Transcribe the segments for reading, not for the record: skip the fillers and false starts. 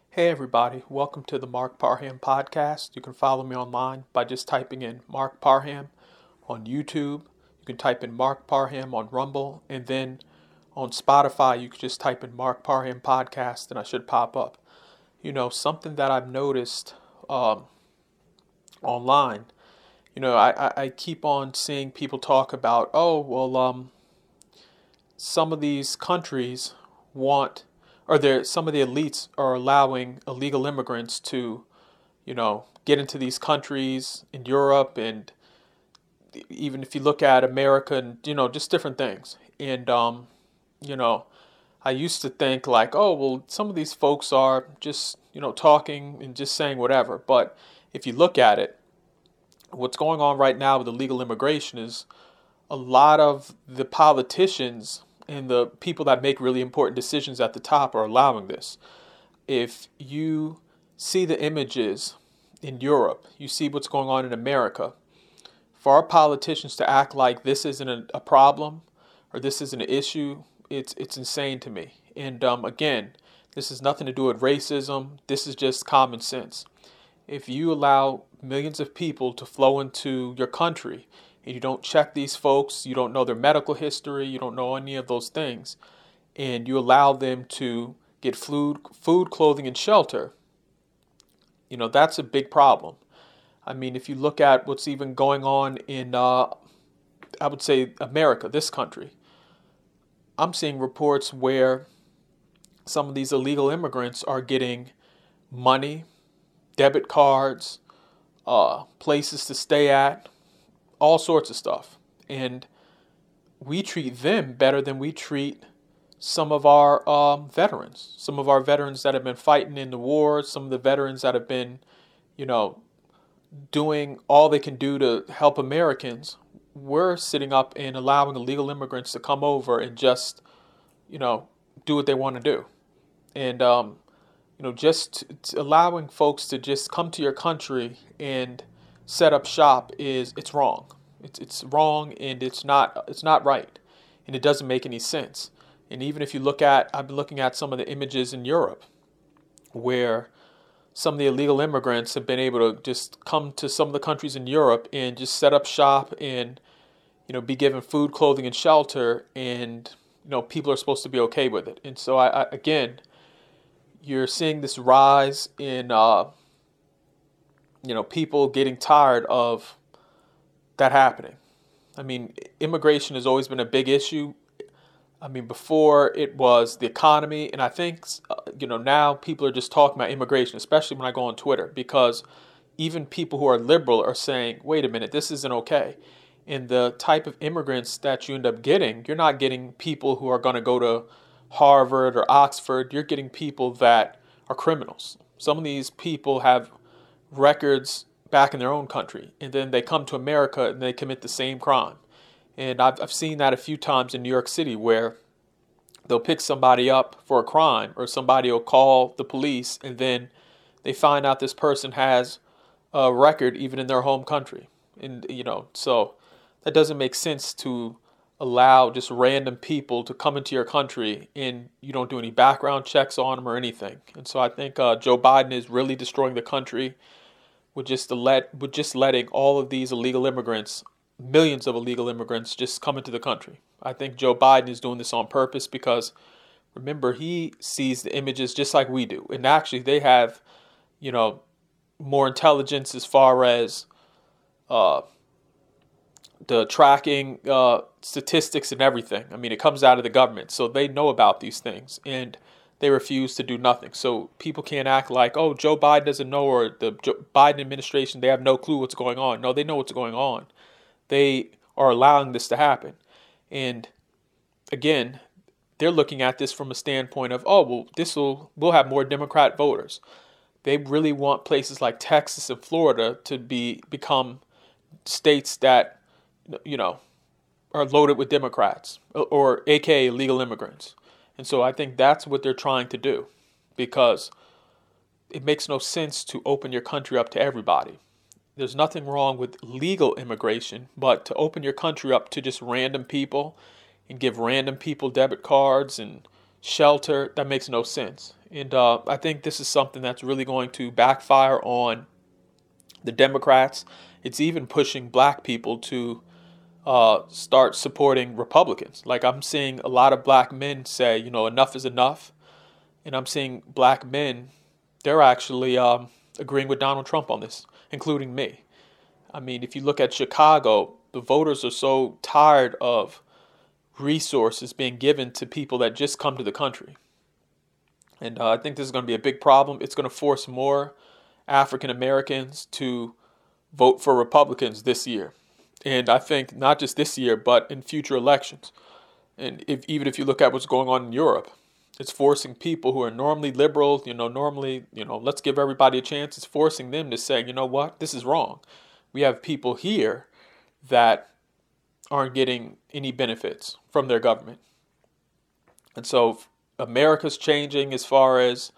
Hey everybody, welcome to the Mark Parham podcast. You can follow me online by just typing in Mark Parham on YouTube. You can type in Mark Parham on Rumble, and then on Spotify you can just type in Mark Parham podcast and I should pop up. Something that I've noticed online, I keep on seeing people talk about, some of these countries want, some of the elites are allowing illegal immigrants to, get into these countries in Europe, and even if you look at America, and just different things. And you know, I used to think like, oh well, some of these folks are just talking and just saying whatever. But if you look at it, what's going on right now with illegal immigration is a lot of the politicians and the people that make really important decisions at the top are allowing this. If you see the images in Europe, you see what's going on in America, for our politicians to act like this isn't a problem or this isn't an issue, it's insane to me. And again, this has nothing to do with racism. This is just common sense. If you allow millions of people to flow into your country and you don't check these folks, you don't know their medical history, you don't know any of those things, and you allow them to get food, clothing, and shelter, that's a big problem. I mean, if you look at what's even going on in, I would say, America, this country, I'm seeing reports where some of these illegal immigrants are getting money, debit cards, places to stay at, all sorts of stuff. And we treat them better than we treat some of our veterans that have been fighting in the wars, some of the veterans that have been, doing all they can do to help Americans. We're sitting up and allowing illegal immigrants to come over and just, do what they want to do. And, allowing folks to just come to your country and set up shop it's wrong. It's wrong, and it's not right, and it doesn't make any sense. And even if you I've been looking at some of the images in Europe where some of the illegal immigrants have been able to just come to some of the countries in Europe and just set up shop and, be given food, clothing, and shelter, and, people are supposed to be okay with it. And so again, you're seeing this rise in, people getting tired of that happening. I mean, immigration has always been a big issue. I mean, before it was the economy, and I think, now people are just talking about immigration, especially when I go on Twitter, because even people who are liberal are saying, wait a minute, this isn't okay. And the type of immigrants that you end up getting, you're not getting people who are going to go to Harvard or Oxford. You're getting people that are criminals. Some of these people have records back in their own country, and then they come to America and they commit the same crime. And I've seen that a few times in New York City, where they'll pick somebody up for a crime, or somebody will call the police, and then they find out this person has a record even in their home country. And, so that doesn't make sense to allow just random people to come into your country and you don't do any background checks on them or anything. And so I think Joe Biden is really destroying the country with just letting all of these illegal immigrants, millions of illegal immigrants, just come into the country. I think Joe Biden is doing this on purpose because, remember, he sees the images just like we do. And actually they have, more intelligence as far as the tracking statistics and everything. I mean, it comes out of the government, so they know about these things, and they refuse to do nothing. So people can't act like, oh, Joe Biden doesn't know, or the Biden administration, they have no clue what's going on. No, they know what's going on. They are allowing this to happen. And again, they're looking at this from a standpoint of, oh, well, we'll have more Democrat voters. They really want places like Texas and Florida to become states that, are loaded with Democrats, or aka illegal immigrants. And so I think that's what they're trying to do, because it makes no sense to open your country up to everybody. There's nothing wrong with legal immigration, but to open your country up to just random people and give random people debit cards and shelter. That makes no sense. And I think this is something that's really going to backfire on the Democrats. It's even pushing black people to start supporting Republicans. Like I'm seeing a lot of black men say, enough is enough. And I'm seeing black men, they're actually agreeing with Donald Trump on this, including me. I mean, if you look at Chicago, the voters are so tired of resources being given to people that just come to the country. And I think this is going to be a big problem. It's going to force more African Americans to vote for Republicans this year. And I think not just this year, but in future elections. And even if you look at what's going on in Europe, it's forcing people who are normally liberal, let's give everybody a chance. It's forcing them to say, you know what, this is wrong. We have people here that aren't getting any benefits from their government. And so America's changing as far as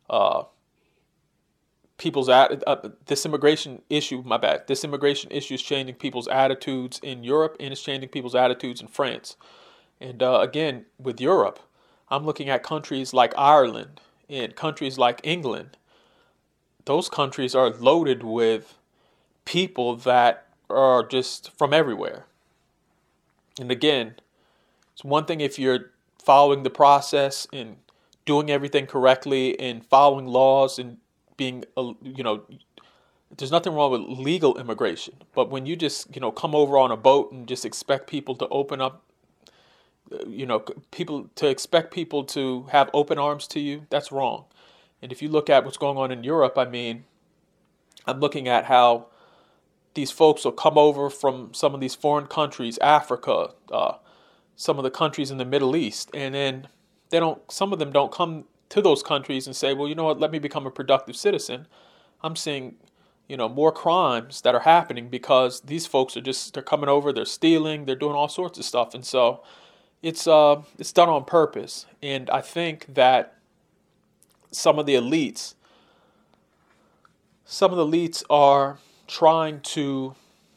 this immigration issue is changing people's attitudes in Europe, and it's changing people's attitudes in France. And again, with Europe, I'm looking at countries like Ireland and countries like England. Those countries are loaded with people that are just from everywhere. And again, it's one thing if you're following the process and doing everything correctly and following laws and being, there's nothing wrong with legal immigration. But when you just, come over on a boat and just expect people to open up, expect people to have open arms to you, that's wrong. And if you look at what's going on in Europe, I mean, I'm looking at how these folks will come over from some of these foreign countries, Africa, some of the countries in the Middle East, and then some of them don't come to those countries and say, well, you know what, let me become a productive citizen. I'm seeing, more crimes that are happening because these folks they're coming over, they're stealing, they're doing all sorts of stuff. And so it's done on purpose. And I think that some of the elites are trying to,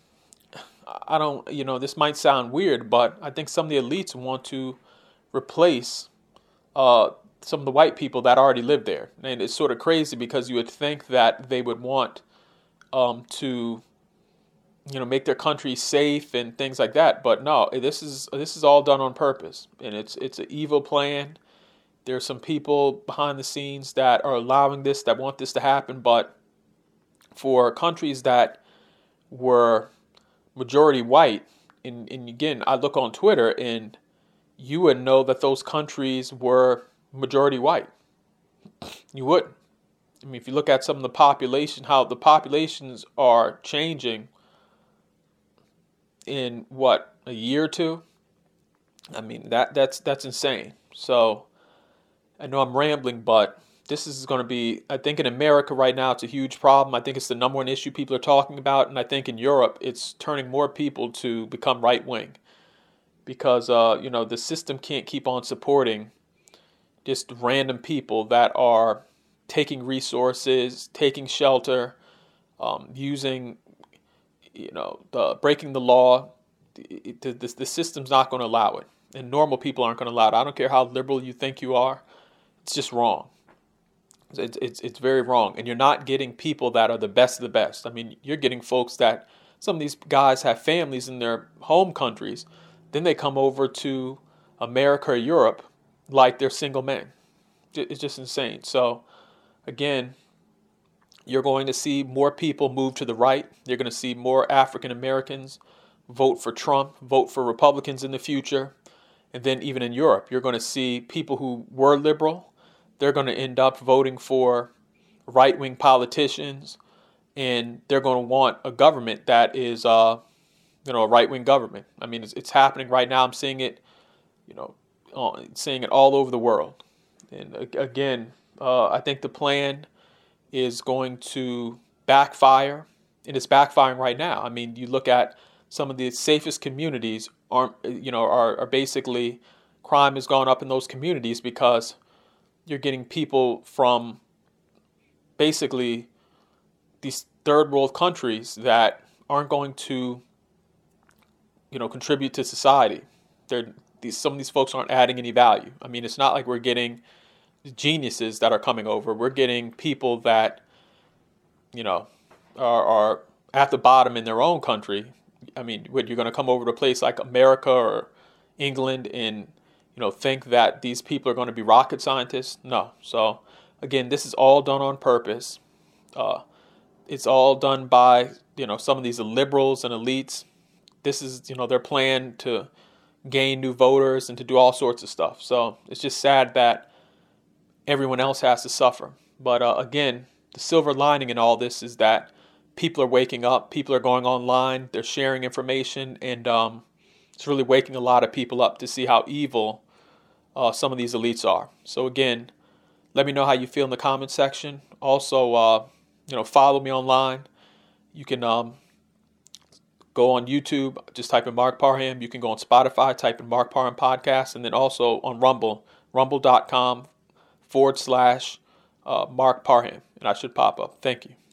this might sound weird, but I think some of the elites want to replace some of the white people that already live there. And it's sort of crazy because you would think that they would want to, make their country safe and things like that. But no, this is all done on purpose, and it's an evil plan. There's some people behind the scenes that are allowing this, that want this to happen. But for countries that were majority white, and again, I look on Twitter and you would know that those countries were majority white. You wouldn't. I mean, if you look at some of the population, how the populations are changing in a year or two, I mean, that's insane. So I know I'm rambling, but this is going to be, I think in America right now, it's a huge problem. I think it's the number one issue people are talking about. And I think in Europe, it's turning more people to become right wing because, the system can't keep on supporting just random people that are taking resources, taking shelter, using, breaking the law. The system's not going to allow it. And normal people aren't going to allow it. I don't care how liberal you think you are. It's just wrong. It's very wrong. And you're not getting people that are the best of the best. I mean, you're getting folks that some of these guys have families in their home countries. Then they come over to America or Europe like they're single men. It's just insane. So, again, you're going to see more people move to the right. You're going to see more African Americans vote for Trump, vote for Republicans in the future. And then even in Europe, you're going to see people who were liberal, they're going to end up voting for right-wing politicians, and they're going to want a government that is, a right-wing government. I mean, it's happening right now. I'm seeing it, seeing it all over the world. And again, I think the plan is going to backfire, and it's backfiring right now. I mean, you look at some of the safest communities are basically, crime has gone up in those communities because you're getting people from basically these third world countries that aren't going to, contribute to society. some of these folks aren't adding any value. I mean, it's not like we're getting geniuses that are coming over. We're getting people that, you know, are at the bottom in their own country. I mean, you're going to come over to a place like America or England and, think that these people are going to be rocket scientists? No. So, again, this is all done on purpose. It's all done by, some of these liberals and elites. This is, their plan to gain new voters and to do all sorts of stuff. So it's just sad that everyone else has to suffer. But again, the silver lining in all this is that people are waking up. People are going online. They're sharing information. And it's really waking a lot of people up to see how evil some of these elites are. So again, let me know how you feel in the comment section. Also, follow me online. You can go on YouTube, just type in Mark Parham. You can go on Spotify, type in Mark Parham Podcast, and then also on Rumble, rumble.com/Mark Parham, and I should pop up. Thank you.